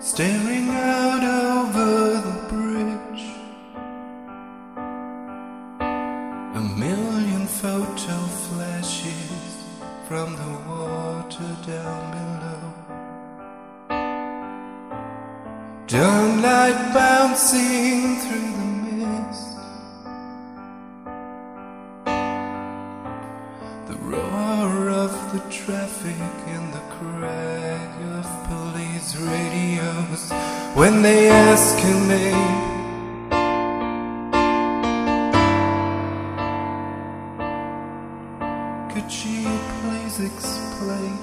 staring out over the bridge. A million photo flashes from the water down below. Dawnlight bouncing through the mist. The roar of the traffic and the crack of police radios when they ask her name. Could she please explain?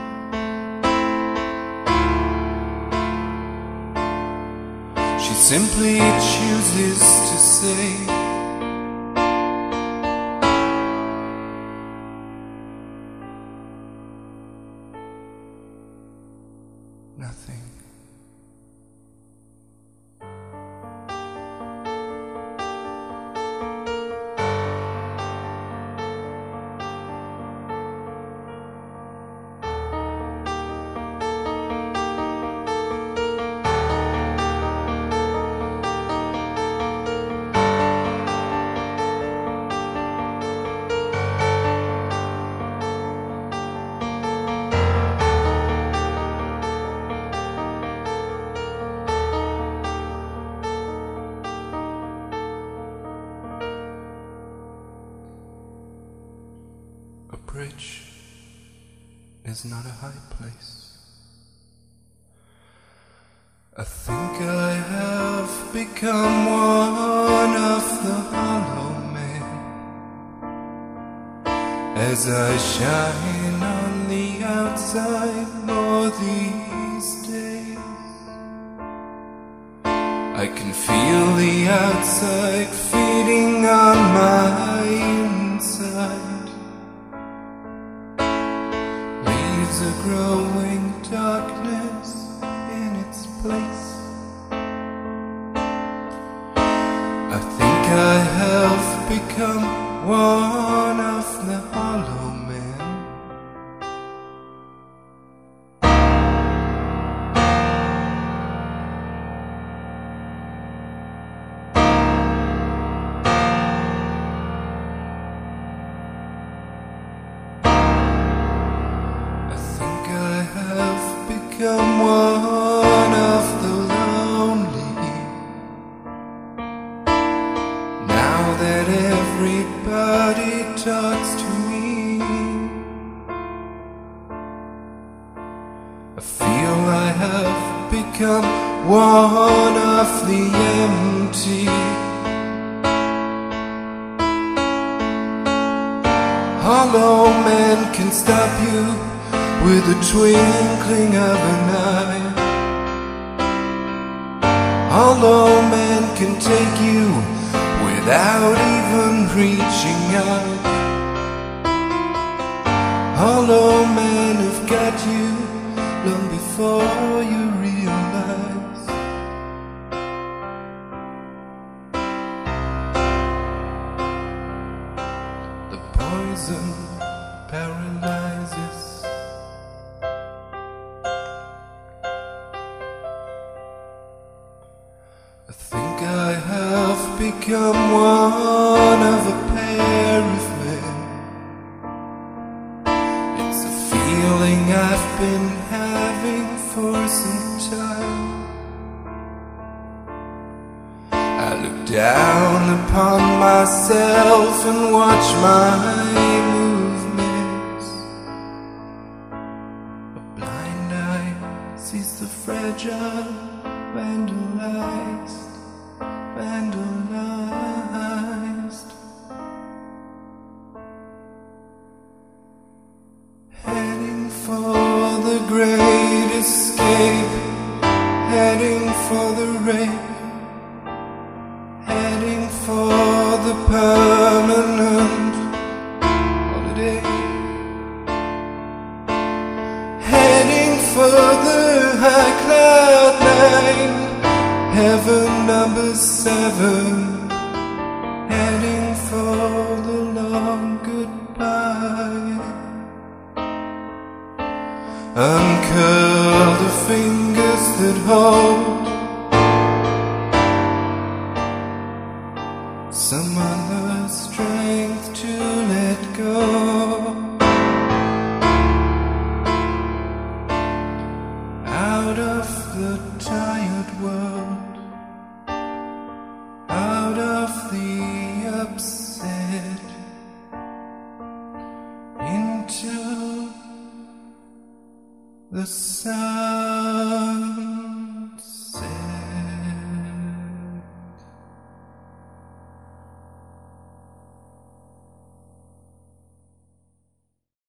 She simply chooses to say nothing. A bridge is not a high place. I think I have become one of the hollow men as I shine on the outside more these days. I can feel the outside feeding on my inside. A growing darkness in its place. I think I have become one of the hollow men. Become one of the lonely. Now that everybody talks to me, I feel I have become one of the empty. Hollow man can stop you with the twinkling of an eye. Hollow man can take you without even reaching out. Hollow man have got you long before you realize. The poison paralyzes. I think I have become one of a pair of men. It's a feeling I've been having for some time. I look down upon myself and watch my movements. A blind eye sees the fragile, vandalized. Heading for the great escape, heading for the rape, heading for the permanent holiday, heading for the high cloud nine, heaven number 7, heading for the long goodbye. Uncurl the fingers that hold, some other strength to let go. Out of the tired world, out of the upset, into the sun.